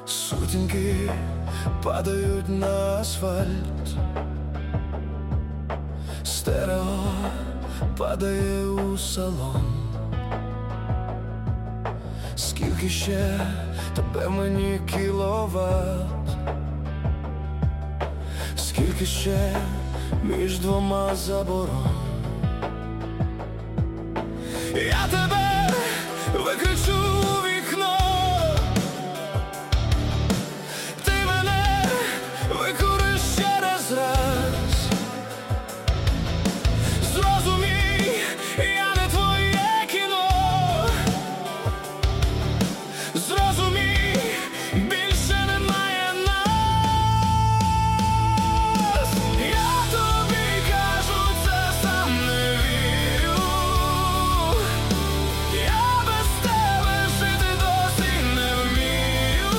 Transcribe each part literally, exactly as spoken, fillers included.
Сутінки падають на асфальт, стерео падає у салон. Скільки ще тебе мені кіловат? Скільки ще між двома заборон? Я тебе викричу у вікно, ти мене викуриш через раз. Зрозумій, я не твоє кіно. Зрозумій, більше немає нас. Я тобі кажу, це сам не вірю. Я без тебе жити досі не вмію.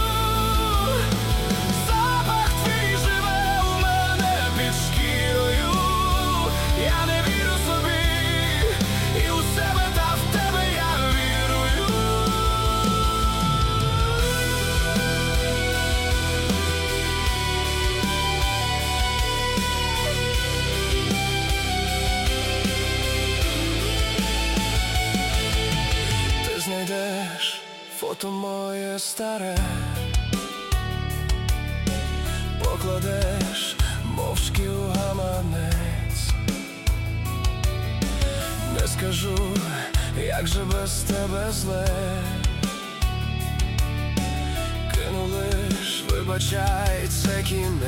Запах твій живе у мене під шкірою. Я не вірю собі, і у себе та в тебе я вірую. Ти знайдеш фото моє старе, покладеш мовчки у гаманець. Не скажу, як же без тебе зле. Кину лиш, вибачай, це кінець.